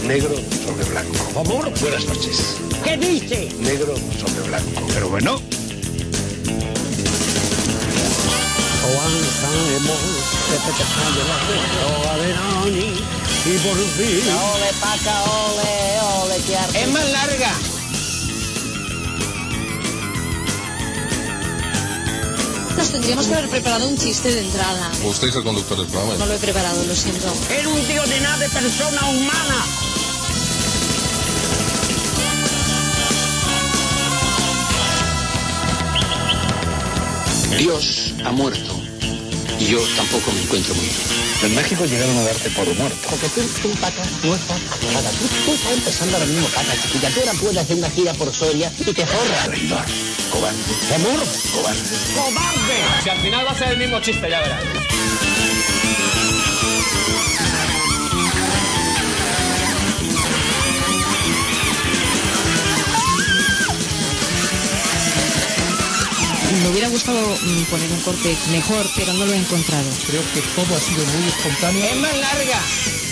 Negro sobre blanco. Amor, buenas noches. ¿Qué dice? Negro sobre blanco. Pero bueno. Y por fin. Ole, paca, ole, ole, qué arte. Es más larga. Nos tendríamos que haber preparado un chiste de entrada. Usted es el conductor del programa. No lo he preparado, lo siento. Era un tío de nada de persona humana. Dios ha muerto y yo tampoco me encuentro muy bien. En México llegaron a darte por muerto. Porque tú, paca, no estás paca. Tú estás empezando ahora mismo, paca, chiquilla. Tú ahora puedes hacer una gira por Soria y te forras. Traidor, cobarde. Amor, Cobarde. ¡Cobarde! Si al final va a ser el mismo chiste, ya verás. Me hubiera gustado poner un corte mejor, pero no lo he encontrado. Creo que todo ha sido muy espontáneo. Es más larga.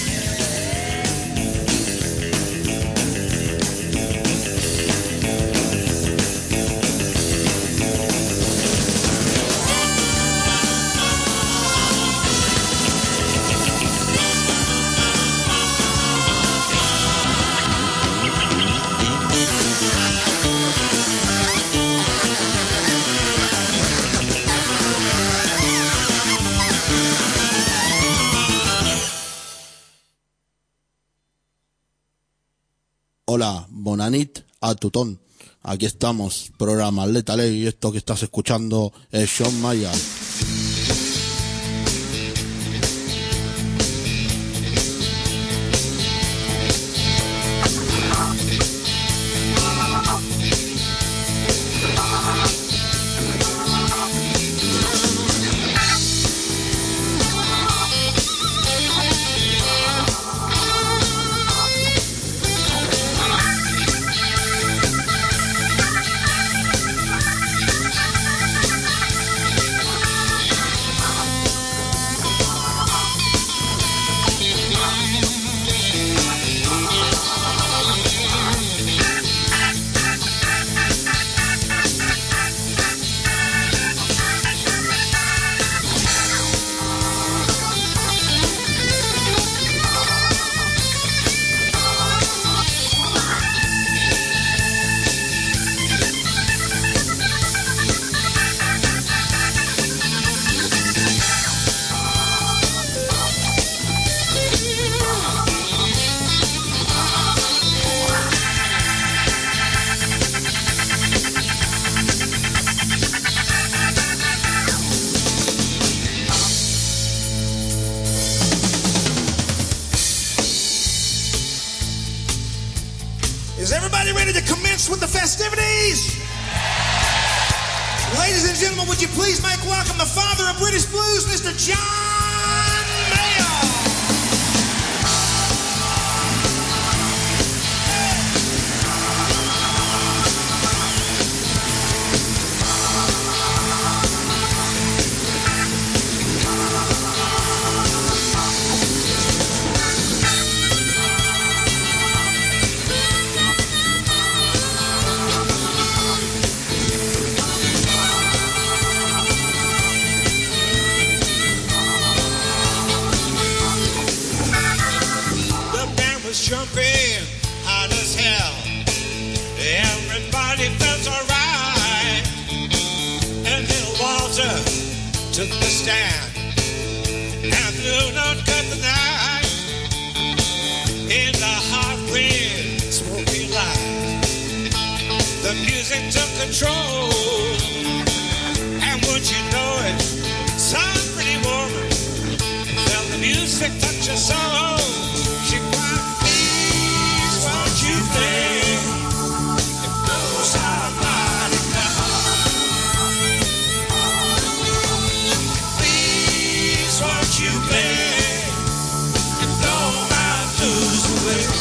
Hola, Bonanit a tutón. Aquí estamos, programa Letale, y esto que estás escuchando es Sean Maya. Is everybody ready to commence with the festivities? Ladies and gentlemen, would you please make welcome the father of British blues, Mr. John Mayall. Jumping hot as hell. Everybody felt alright. And Little Walter took the stand and blew not cut the night in the hot wind, smoky light. The music took control, and would you know it, some pretty woman felt the music touch her soul. She cried, won't you play? It blows our body down. Please, won't you play? And blow my blues away.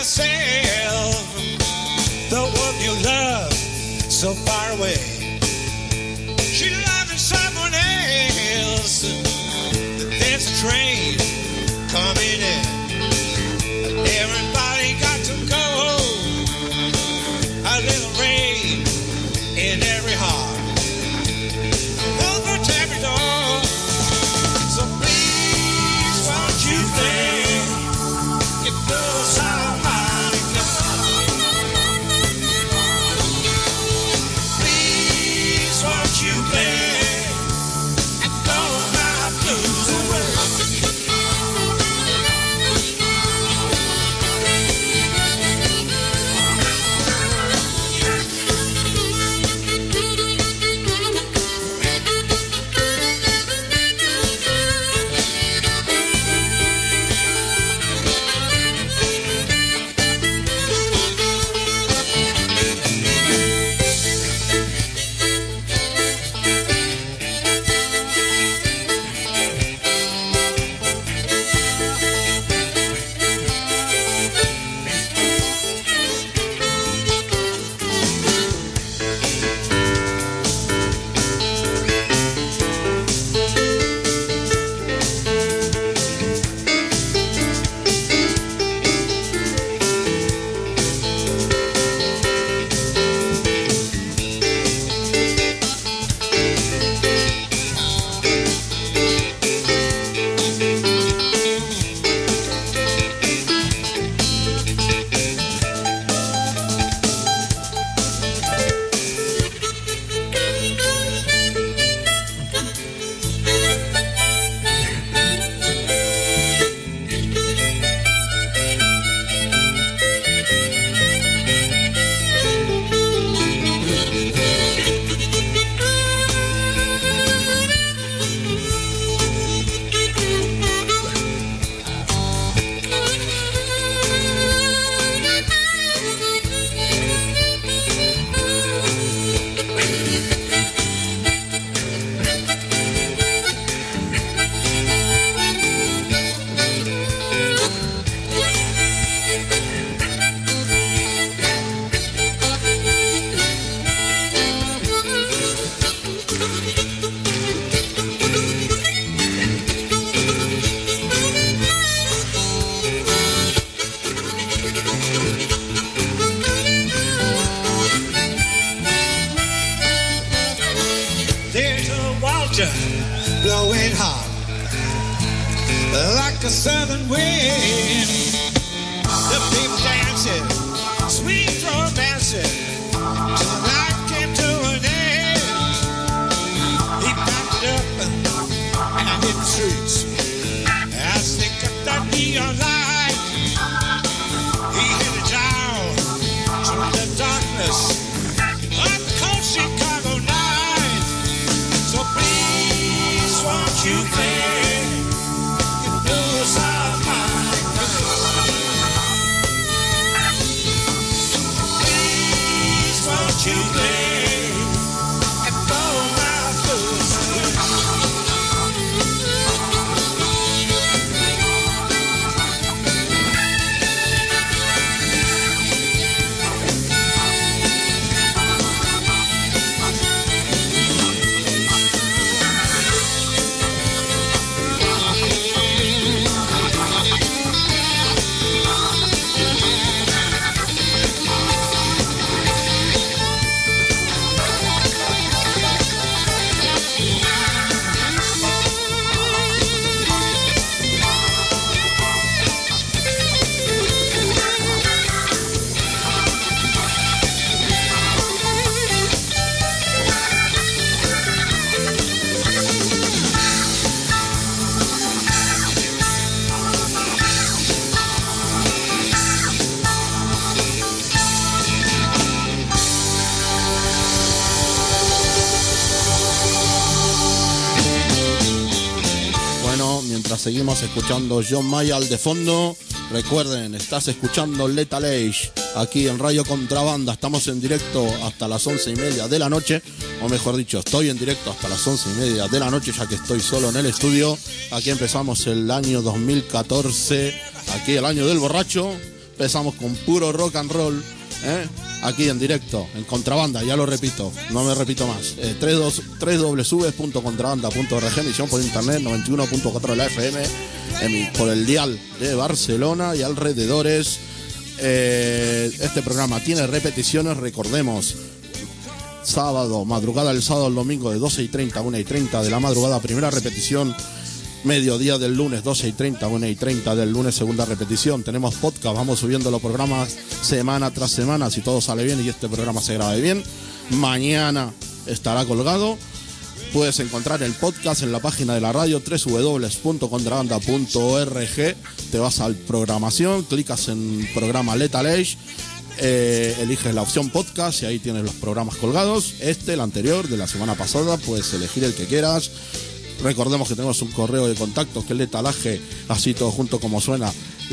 sail the one you love so far away. She loving someone else. There's a train coming in. Everybody got to go. A little rain in every heart. Over to every door. So please, won't you play? It goes out my please, won't you play? And go my blues away. Blowing hot like a southern wind. The people dancing, sweet romancing, till the night came to an end. He packed it up and hit the streets as they cut that neon light. He hit it down through the darkness of the cold Chicago night. So please, won't you play the blues of my please, won't you play and blow my blues Seguimos escuchando John Mayall de fondo. Recuerden, estás escuchando Lethal Age aquí en Radio Contrabanda. Estamos en directo hasta las 11:30 de la noche, o mejor dicho, estoy en directo hasta las 11:30 de la noche, ya que estoy solo en el estudio. Aquí empezamos el año 2014, aquí el año del borracho, empezamos con puro rock and roll, aquí en directo, en Contrabanda, ya lo repito, no me repito más. www.contrabanda.org, emisión por internet, 91.4 de la FM, por el dial de Barcelona y alrededores. Este programa tiene repeticiones, recordemos, sábado, madrugada del sábado al domingo de 12:30 a 1:30 de la madrugada, primera repetición. Mediodía del lunes, 12:30, 1:30 del lunes, segunda repetición. Tenemos podcast, vamos subiendo los programas semana tras semana, si todo sale bien y este programa se grabe bien. Mañana estará colgado. Puedes encontrar el podcast en la página de la radio, www.contrabanda.org. Te vas a programación, clicas en programa Lethal Age, eliges la opción podcast y ahí tienes los programas colgados. El anterior, de la semana pasada, puedes elegir el que quieras. Recordemos que tenemos un correo de contacto que es letalaje, así todo junto como suena,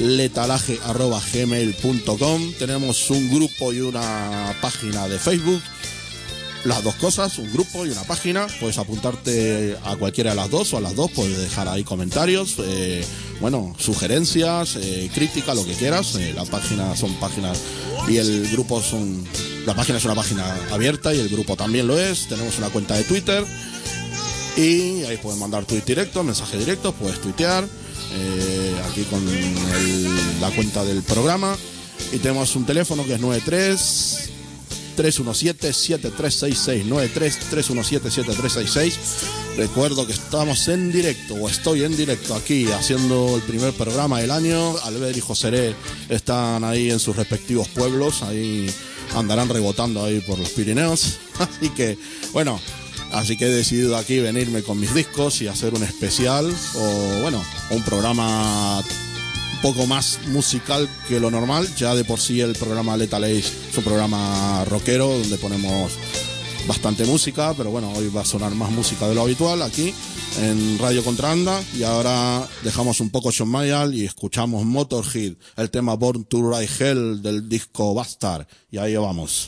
letalaje@gmail.com. Tenemos un grupo y una página de Facebook, las dos cosas, un grupo y una página. Puedes apuntarte a cualquiera de las dos o a las dos, puedes dejar ahí comentarios, sugerencias, crítica, lo que quieras. La página son páginas y el grupo son... La página es una página abierta y el grupo también lo es. Tenemos una cuenta de Twitter. Y ahí puedes mandar tweet directo, mensaje directo, puedes tuitear aquí con la cuenta del programa. Y tenemos un teléfono que es 93-317-7366, 93-317-7366. Recuerdo que estamos en directo, o estoy en directo aquí haciendo el primer programa del año. Albert y Joseré están ahí en sus respectivos pueblos, ahí andarán rebotando ahí por los Pirineos. Así que, bueno... Así que he decidido aquí venirme con mis discos y hacer un especial un programa un poco más musical que lo normal. Ya de por sí el programa Lethal Age es un programa rockero donde ponemos bastante música, pero bueno, hoy va a sonar más música de lo habitual aquí en Radio Contrabanda. Y ahora dejamos un poco John Mayall y escuchamos Motorhead, el tema Born to Ride Hell del disco Bastard. Y ahí vamos.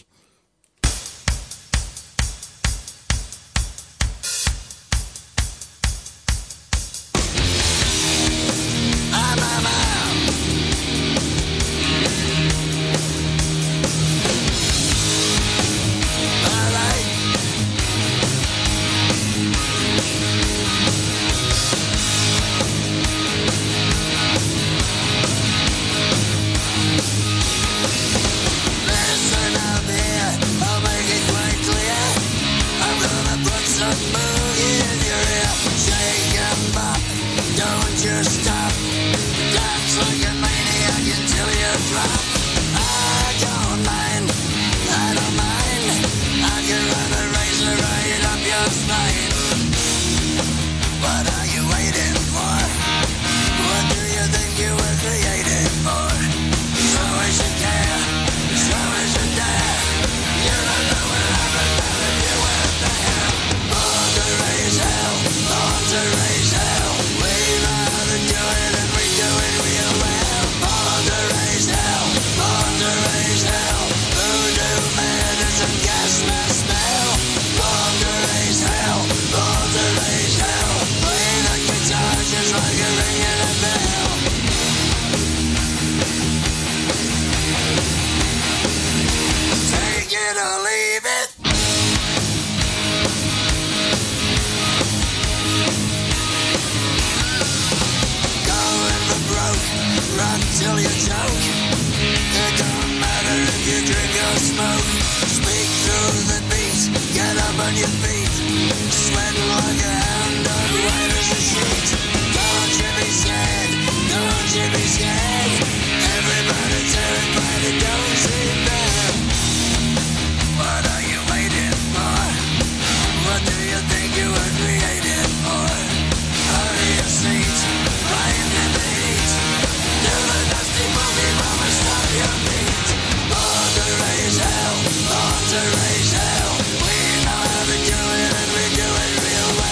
To raise hell, we know how to do it and we do it real well.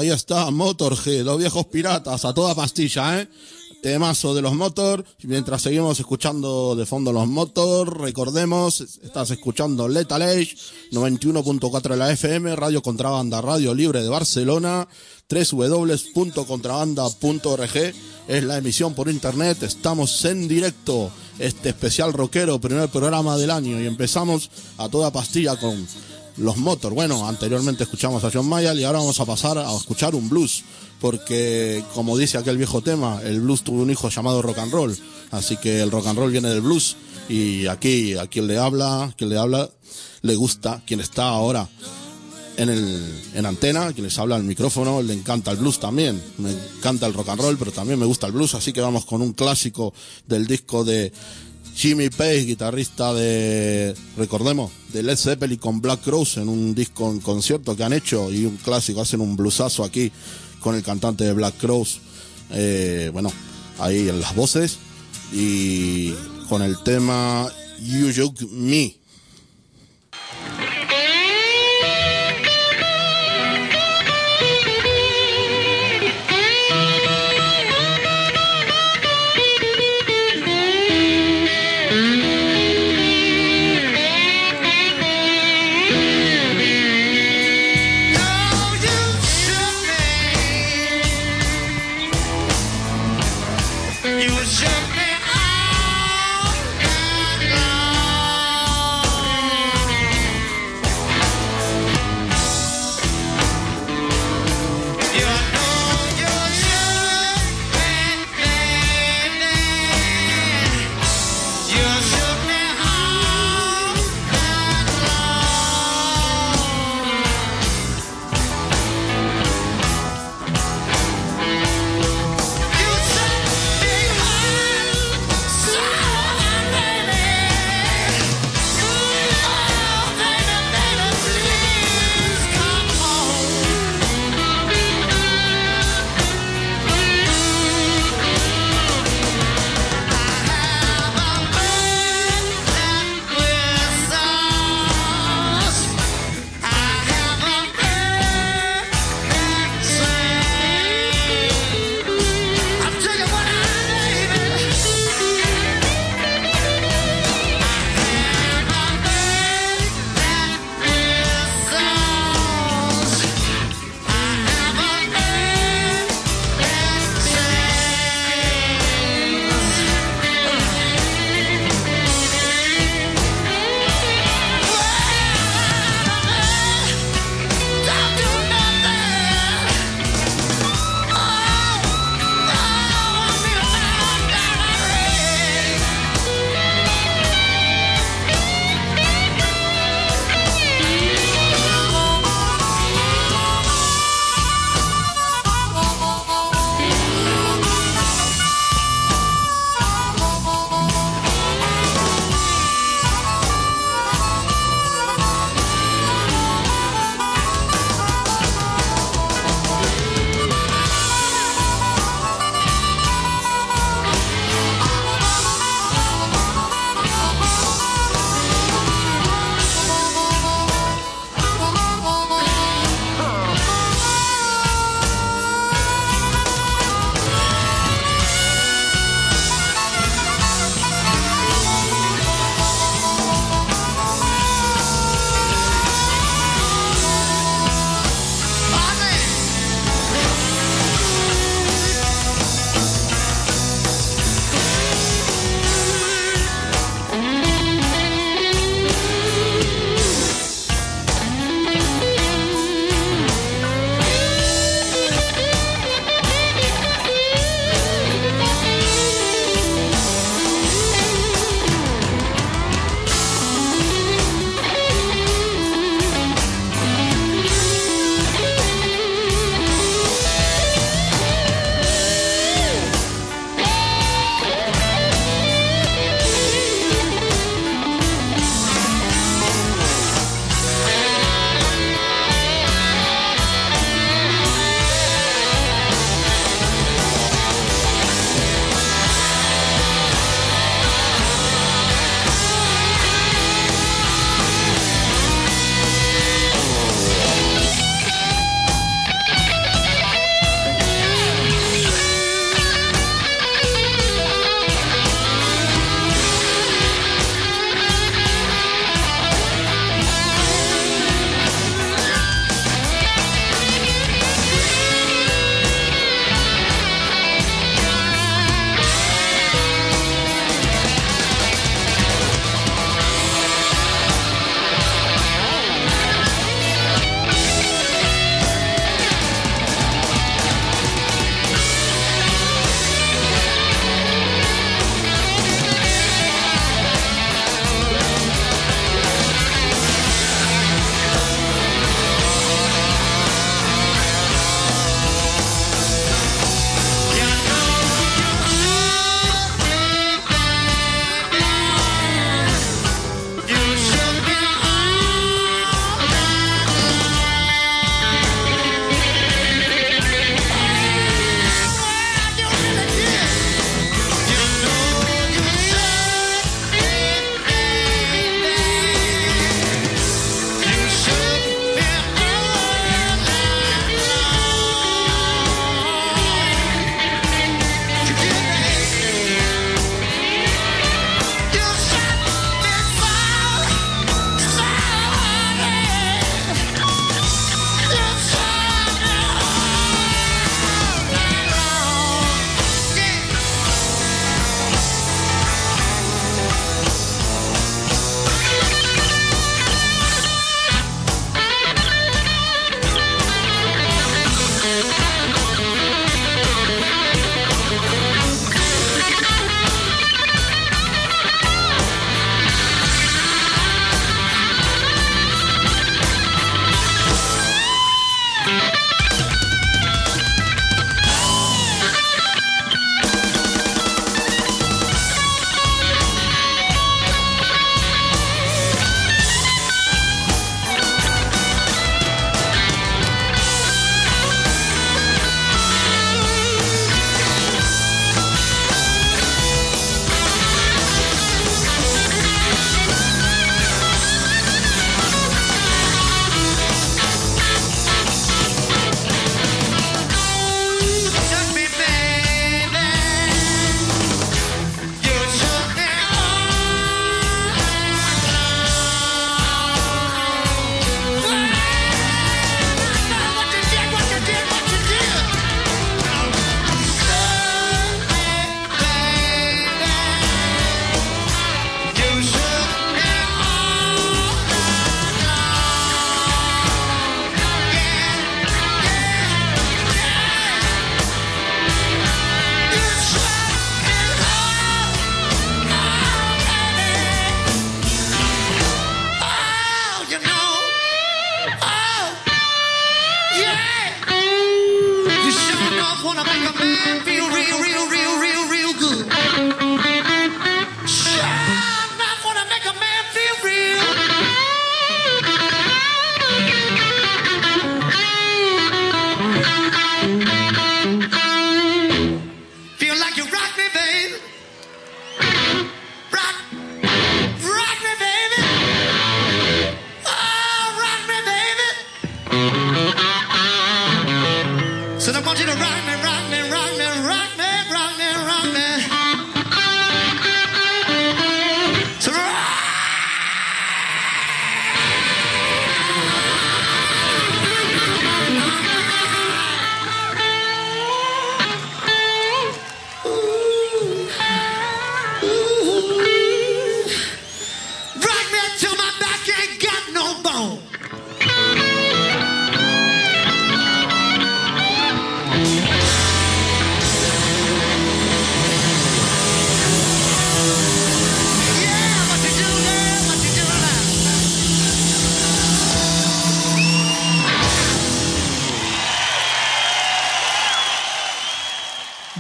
ahí está, Motorhead, los viejos piratas, a toda pastilla, Temazo de los Motor. Mientras seguimos escuchando de fondo los Motor, recordemos, estás escuchando Lethal Age, 91.4 de la FM, Radio Contrabanda, Radio Libre de Barcelona, www.contrabanda.org, es la emisión por internet. Estamos en directo, este especial rockero, primer programa del año, y empezamos a toda pastilla con los Motor. Bueno, anteriormente escuchamos a John Mayall y ahora vamos a pasar a escuchar un blues, porque como dice aquel viejo tema, el blues tuvo un hijo llamado rock and roll, así que el rock and roll viene del blues, y aquí a quien le habla le gusta, quien está ahora en antena, quien les habla al micrófono, le encanta el blues también, me encanta el rock and roll, pero también me gusta el blues, así que vamos con un clásico del disco de Jimmy Page, guitarrista de Led Zeppelin con Black Crowes, en un disco en concierto que han hecho, y un clásico, hacen un bluesazo aquí con el cantante de Black Crowes, ahí en las voces, y con el tema You Shook Me. You set me high.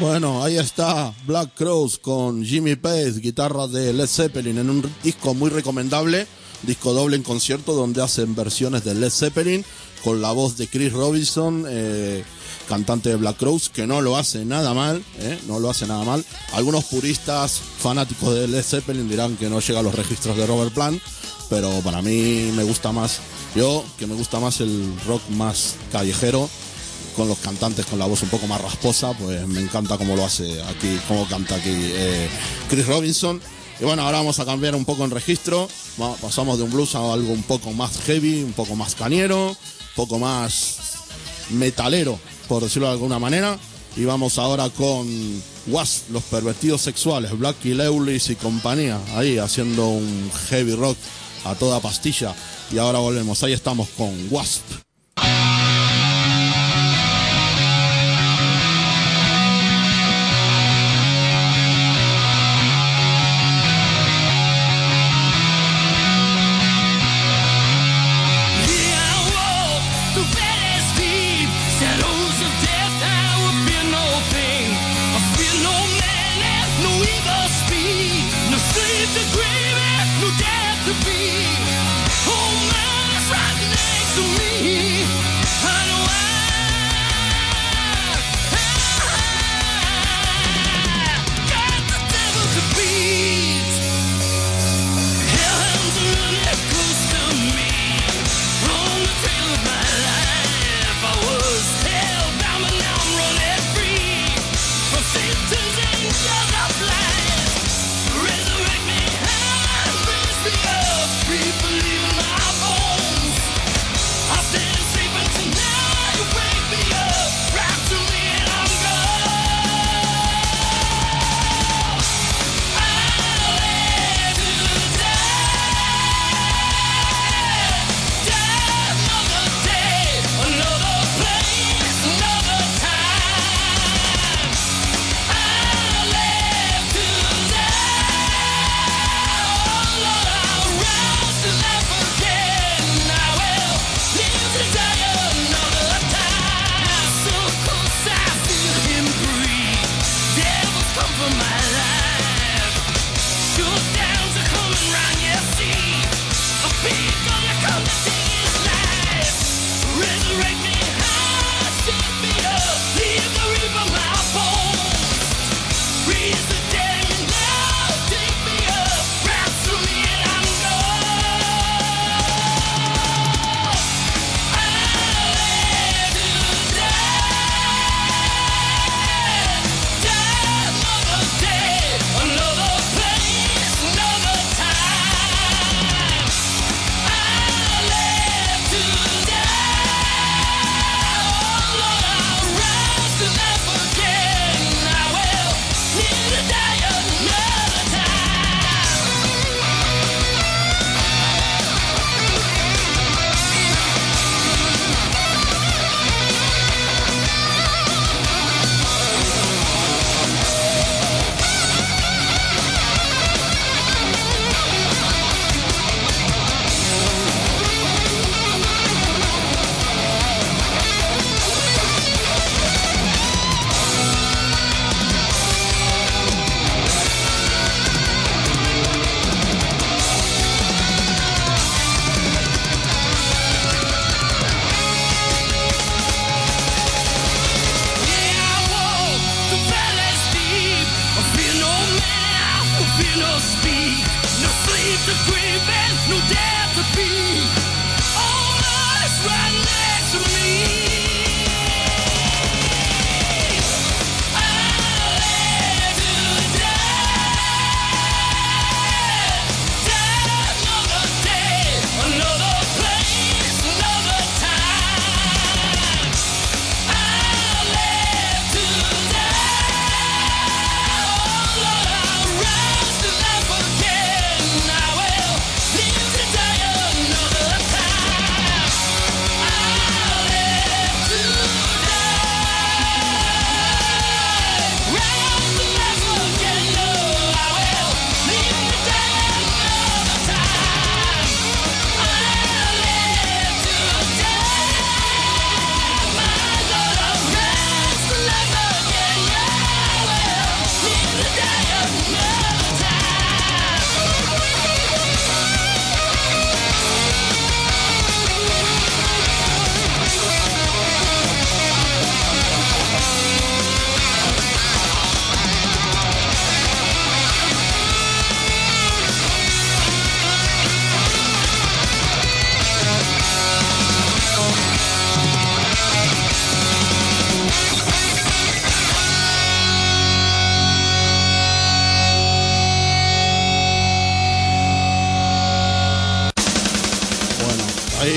Bueno, ahí está Black Crowes con Jimmy Page, guitarra de Led Zeppelin, en un disco muy recomendable, disco doble en concierto, donde hacen versiones de Led Zeppelin con la voz de Chris Robinson, cantante de Black Crowes, que no lo hace nada mal, no lo hace nada mal. Algunos puristas fanáticos de Led Zeppelin dirán que no llega a los registros de Robert Plant, pero para mí me gusta más, me gusta más el rock más callejero, con los cantantes con la voz un poco más rasposa, pues me encanta cómo lo hace aquí, cómo canta aquí Chris Robinson. Y bueno, ahora vamos a cambiar un poco en registro, pasamos de un blues a algo un poco más heavy, un poco más cañero, un poco más metalero, por decirlo de alguna manera. Y vamos ahora con Wasp, los pervertidos sexuales, Blackie Lawless y compañía, ahí haciendo un heavy rock a toda pastilla. Y ahora volvemos, ahí estamos con Wasp.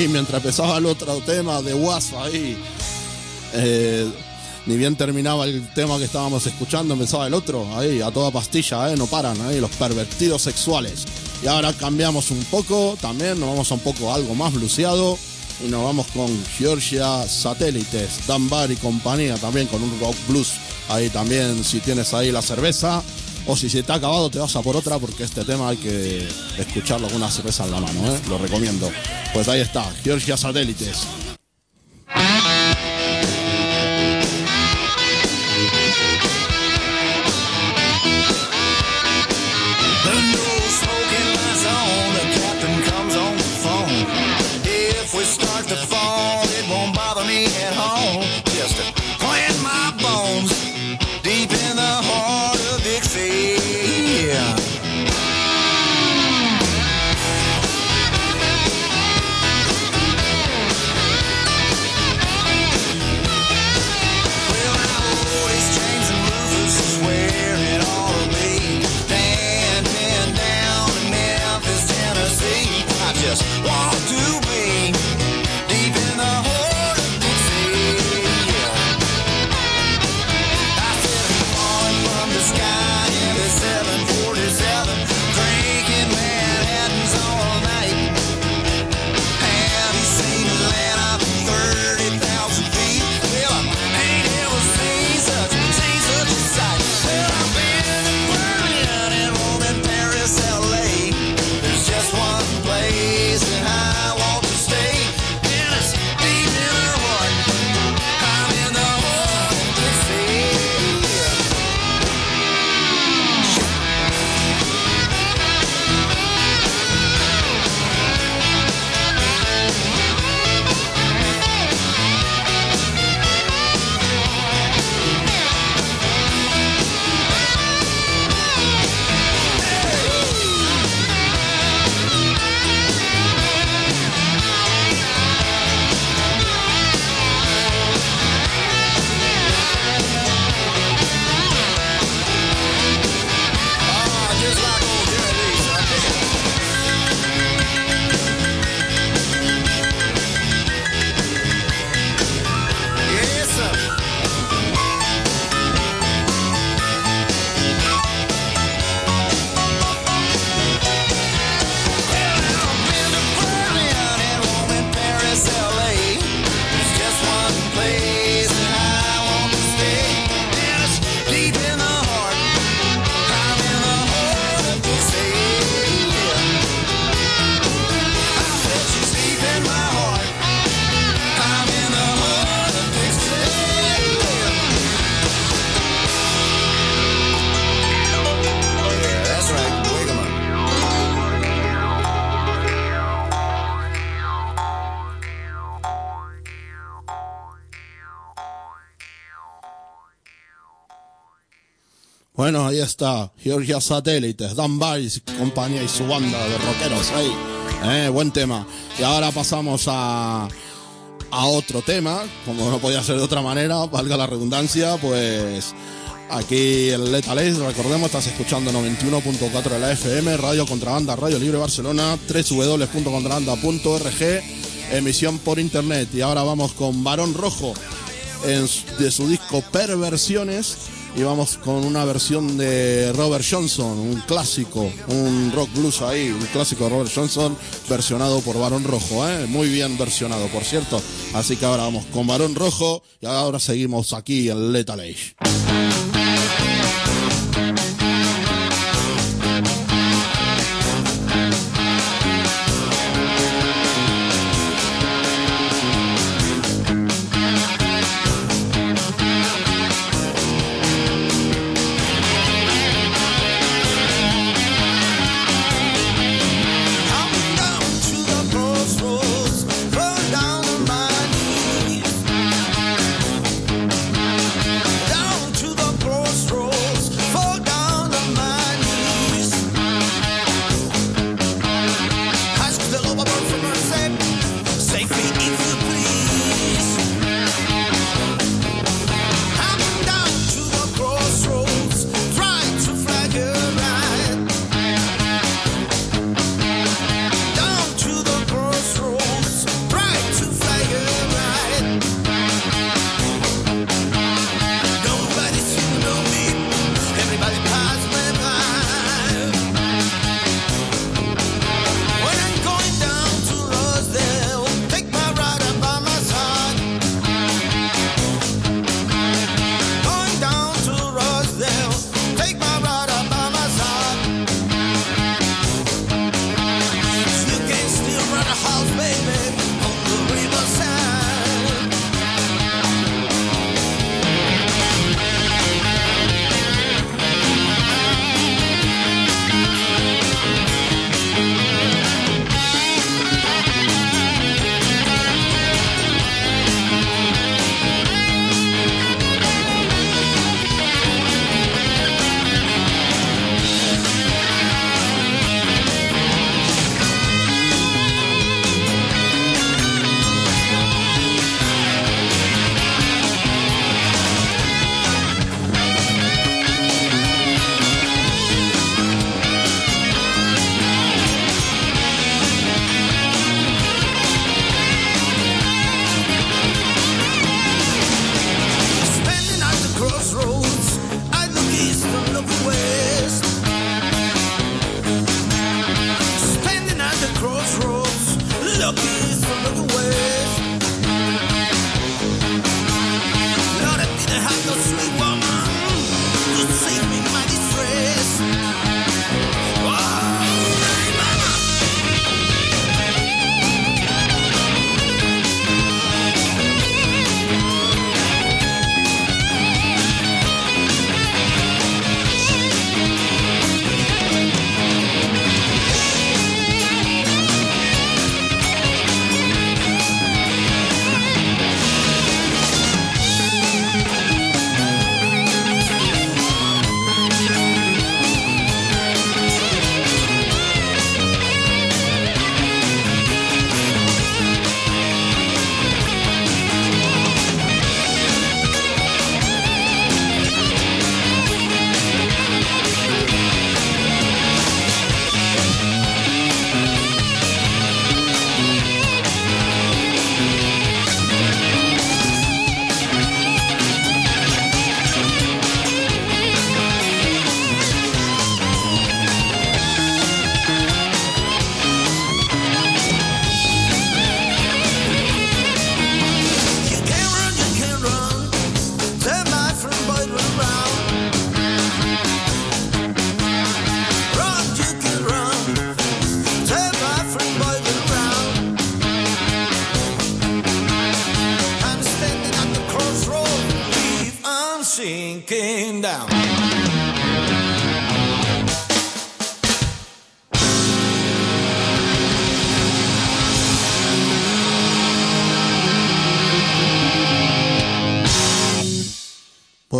ahí mientras empezaba el otro tema de WhatsApp ahí. Ni bien terminaba el tema que estábamos escuchando, empezaba el otro, ahí, a toda pastilla, no paran, ahí, los pervertidos sexuales. Y ahora cambiamos un poco, también nos vamos a un poco algo más bluseado, y nos vamos con Georgia Satélites, Dan Bar y compañía, también con un rock blues, ahí también, si tienes ahí la cerveza, o si se te ha acabado te vas a por otra, porque este tema hay que escucharlo con una cerveza en la mano, lo recomiendo. Pues ahí está, Georgia Satélites. Start to fall, it won't bother me at home. Just to plant my bones deep in the heart of Dixie. Well, now Otis James and Rufus is where it ought to be. Dan pinned down in Memphis, Tennessee. I just want to be deep in the heart of Dixie. I said I'm falling from the sky in the 747, drinking Manhattans all night. Have you seen Atlanta from 30,000 feet? Well, I ain't ever seen such a sight. Well, I've been to Berlin and Rome and Paris, LA. There's just one place that I want to stay, and it's deep in her heart. I'm in the heart of Dixie. Just like old Jerry Lee, I dig it. Yes, sir. Well, now I've been to Berlin and Rome and Paris, LA. There's just one place that I want to stay, and it's deep in the heart. I'm in the heart of Dixie. I said she's deep in my heart. I'm in the heart of Dixie. Yeah, that's right. Wake 'em up. Bueno, ahí está, Georgia Satélites, Dan Bice, compañía y su banda de rockeros ahí. Buen tema. Y ahora pasamos a otro tema, como no podía ser de otra manera, valga la redundancia, pues aquí en Lethal Age, recordemos, estás escuchando 91.4 de la FM, Radio Contrabanda, Radio Libre Barcelona, www.contrabanda.org, emisión por internet. Y ahora vamos con Barón Rojo, de su disco Perversiones. Y vamos con una versión de Robert Johnson, un clásico, un rock blues ahí, un clásico de Robert Johnson, versionado por Barón Rojo, muy bien versionado, por cierto. Así que ahora vamos con Barón Rojo y ahora seguimos aquí en Lethal Age. Coming down to the crossroads, going down on my knees. Down to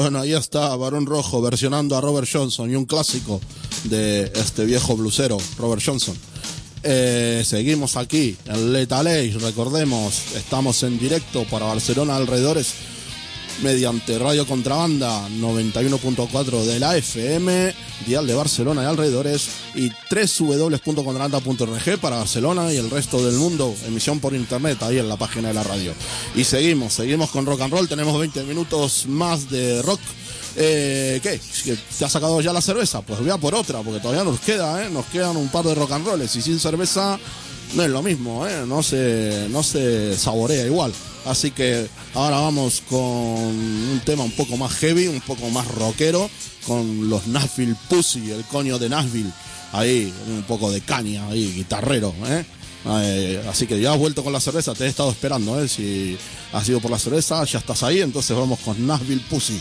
Bueno, ahí está Barón Rojo versionando a Robert Johnson y un clásico de este viejo blusero, Robert Johnson. Seguimos aquí en Lethal Age, recordemos, estamos en directo para Barcelona alrededores mediante Radio Contrabanda 91.4 de la FM, dial de Barcelona y alrededores, y www.contrabanda.org para Barcelona y el resto del mundo, emisión por internet ahí en la página de la radio. Y seguimos con rock and roll, tenemos 20 minutos más de rock. ¿Qué? ¿Te has sacado ya la cerveza? Pues voy a por otra, porque todavía nos quedan un par de rock and rolls, y sin cerveza no es lo mismo, no se saborea igual. Así que ahora vamos con un tema un poco más heavy, un poco más rockero, con los Nashville Pussy, el coño de Nashville. Ahí, un poco de caña, ahí, guitarrero, así que ya has vuelto con la cerveza, te he estado esperando, si has ido por la cerveza, ya estás ahí, entonces vamos con Nashville Pussy.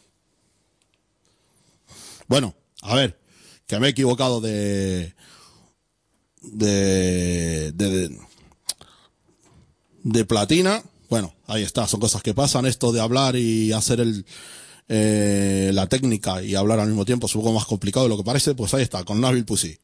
Bueno, a ver, que me he equivocado de platina. Bueno, ahí está, son cosas que pasan, esto de hablar y hacer la técnica y hablar al mismo tiempo es un poco más complicado de lo que parece. Pues ahí está, con Nashville Pussy.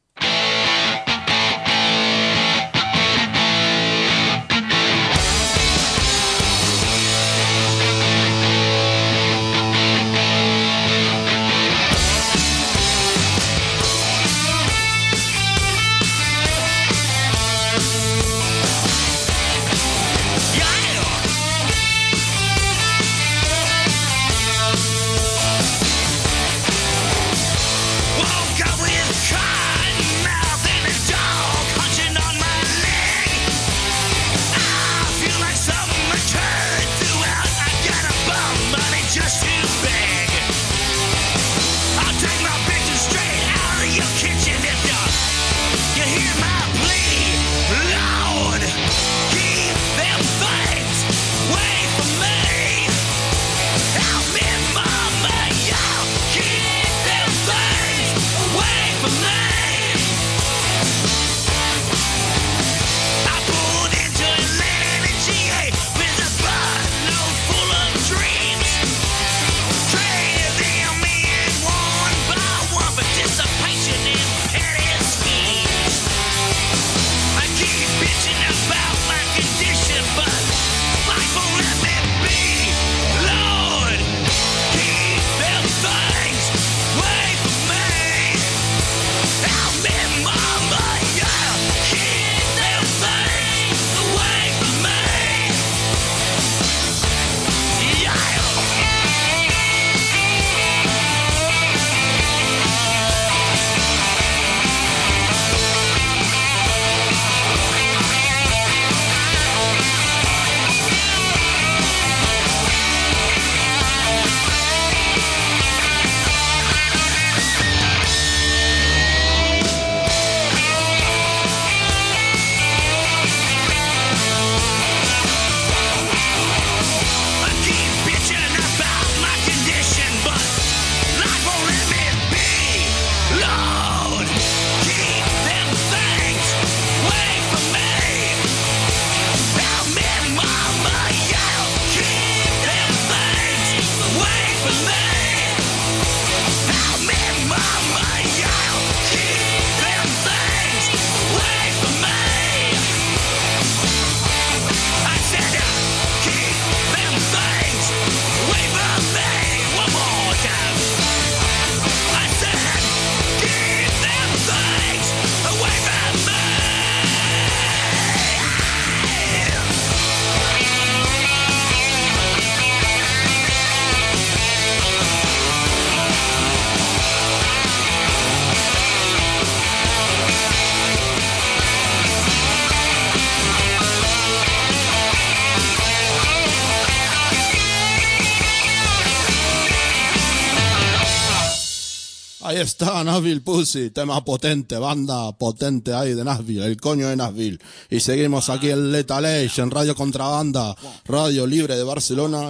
Ahí está, Nashville Pussy, tema potente, banda potente ahí de Nashville, el coño de Nashville. Y seguimos aquí en Lethal Age, en Radio Contrabanda, Radio Libre de Barcelona,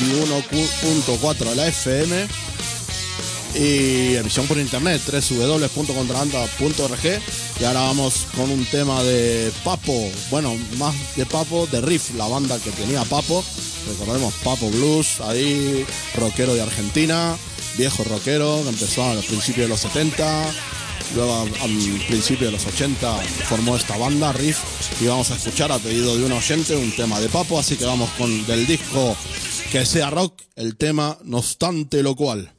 91.4 de la FM. Y emisión por internet, www.contrabanda.org. Y ahora vamos con un tema de Papo, bueno, más de Papo, de Riff, la banda que tenía Papo, recordemos Papo Blues, ahí rockero de Argentina, viejo rockero que empezó a principios de los 70, luego al principio de los 80 formó esta banda Riff, y vamos a escuchar a pedido de un oyente un tema de Papo, así que vamos con del disco Que Sea Rock, el tema No Obstante Lo Cual.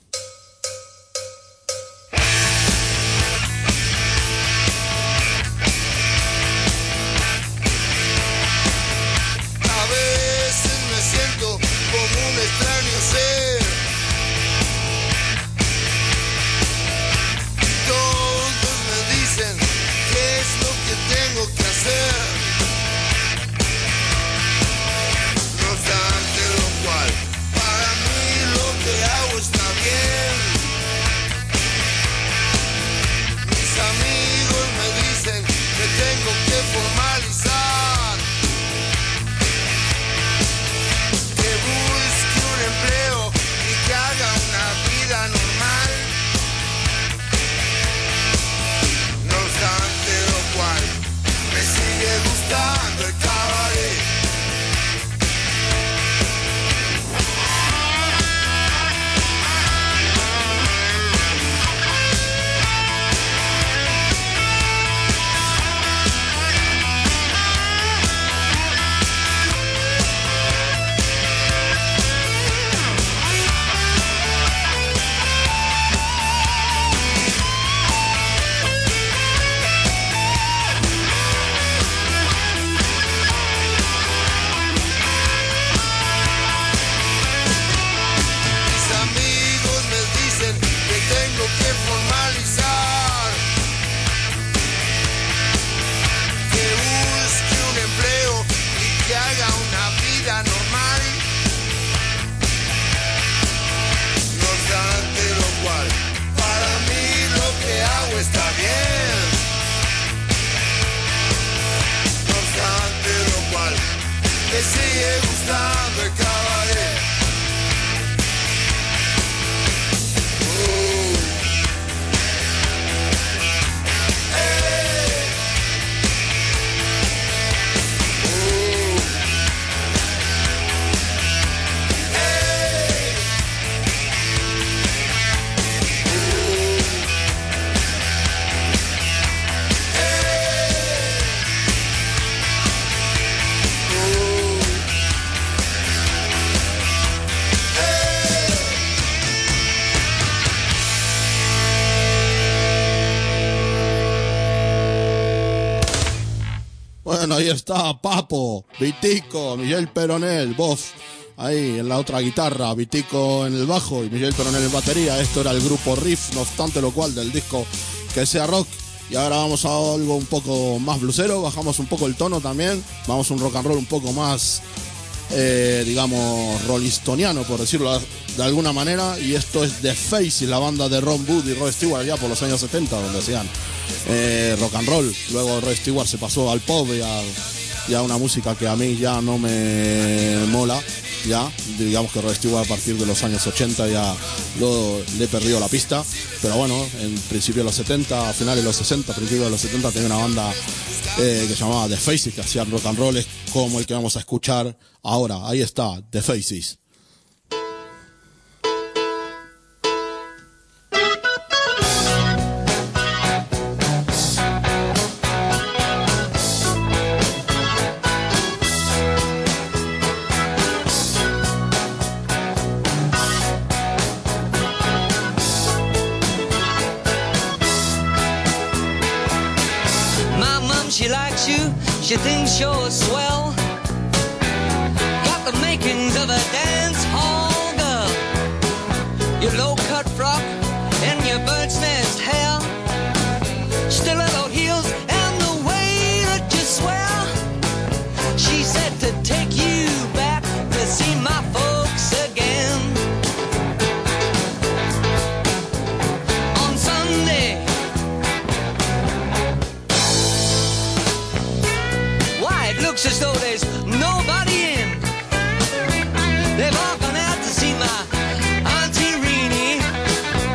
Bueno, ahí está Papo, Vitico, Miguel Peronel, voz ahí en la otra guitarra, Vitico en el bajo y Miguel Peronel en batería. Esto era el grupo Riff, no obstante lo cual, del disco Que Sea Rock. Y ahora vamos a algo un poco más blusero, bajamos un poco el tono también, vamos a un rock and roll un poco más, digamos, rollistoniano, por decirlo de alguna manera. Y esto es The Faces, la banda de Ron Wood y Rod Stewart ya por los años 70, donde hacían rock and roll. Luego Rod Stewart se pasó al pop y a una música que a mí ya no me mola. Ya, digamos que Rod Stewart a partir de los años 80 ya le perdió la pista, pero bueno, en principio de los 70, a finales de los 60, principios de los 70 tenía una banda que se llamaba The Faces, que hacían rock and roll como el que vamos a escuchar ahora. Ahí está, The Faces. She thinks you're swell, got the makings of a dance hall girl. Your low-cut frock and your bird's nest hair, stiletto heels and the way that you swear. She said to take you back to see my folks again. On Sunday, it looks as though there's nobody in. They've all gone out to see my Auntie Reenie.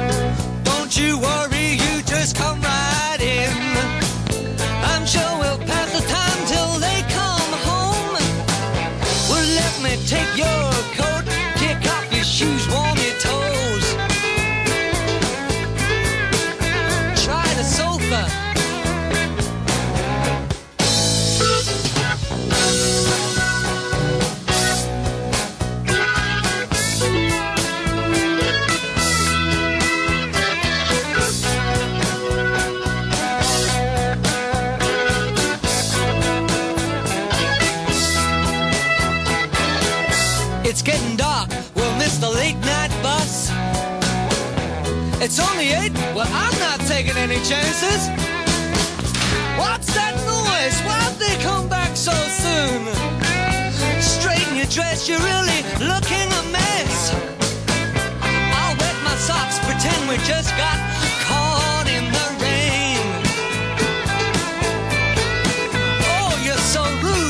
river. It's getting dark, we'll miss the late night bus. It's only 8, well I'm not taking any chances. What's that noise? Why'd they come back so soon? Straighten your dress, you're really looking a mess. I'll wet my socks, pretend we just got caught in the rain. Oh, you're so rude.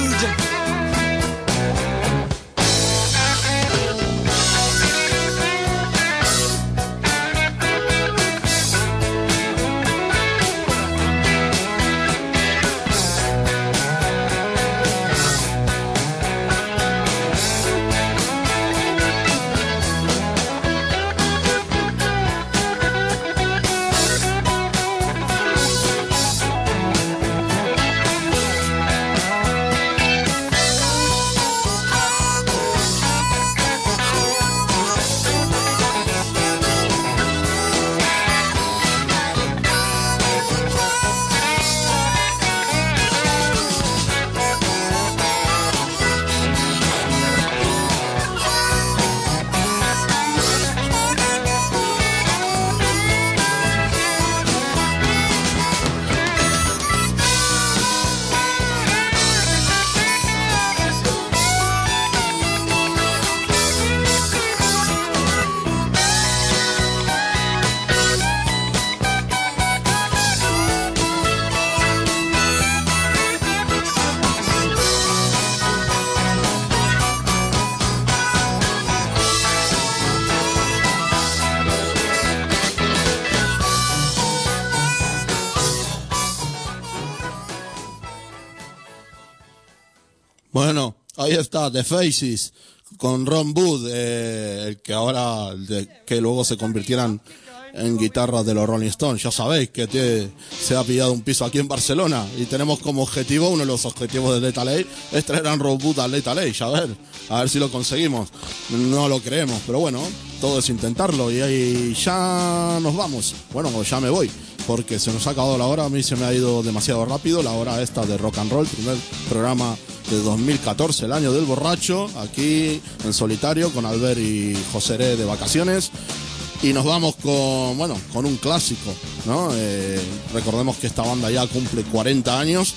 Bueno, ahí está, The Faces, con Ron Wood, el que ahora, que luego se convirtieran en guitarras de los Rolling Stones. Ya sabéis que se ha pillado un piso aquí en Barcelona y tenemos como objetivo, uno de los objetivos de Lethal Age, es traer a Ron Wood a Lethal Age, a ver si lo conseguimos. No lo creemos, pero bueno, todo es intentarlo y ahí ya nos vamos. Bueno, ya me voy, porque se nos ha acabado la hora, a mí se me ha ido demasiado rápido la hora esta de Rock and Roll, primer programa de 2014, el año del borracho, aquí en solitario con Albert y José R. de vacaciones. Y nos vamos con un clásico, ¿no? Recordemos que esta banda ya cumple 40 años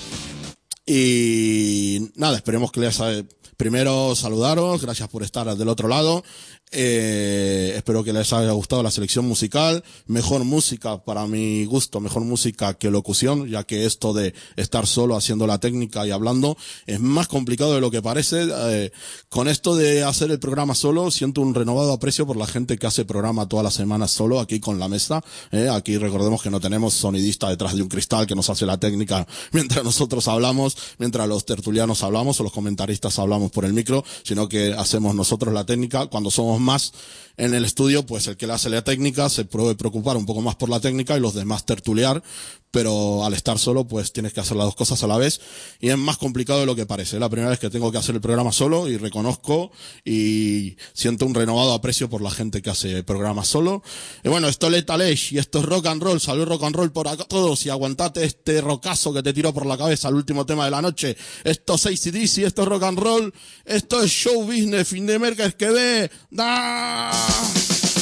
y nada, esperemos que les primero saludaros, gracias por estar del otro lado. Espero que les haya gustado la selección musical, mejor música para mi gusto, mejor música que locución, ya que esto de estar solo haciendo la técnica y hablando es más complicado de lo que parece. Con esto de hacer el programa solo, siento un renovado aprecio por la gente que hace programa todas las semanas solo aquí con la mesa. Aquí recordemos que no tenemos sonidista detrás de un cristal que nos hace la técnica mientras nosotros hablamos, mientras los tertulianos hablamos o los comentaristas hablamos por el micro, sino que hacemos nosotros la técnica. Cuando somos más en el estudio, pues el que le hace la técnica se puede preocupar un poco más por la técnica y los demás tertuliar, pero al estar solo pues tienes que hacer las dos cosas a la vez y es más complicado de lo que parece. Es la primera vez que tengo que hacer el programa solo y reconozco y siento un renovado aprecio por la gente que hace programas solo. Y bueno, esto es Lethal Age y esto es Rock and Roll. Salud Rock and Roll por acá todos y aguantate este rocazo que te tiró por la cabeza el último tema de la noche. Esto es AC/DC, esto es Rock and Roll, esto es Show Business, fin de merca es que ve. ¡Da!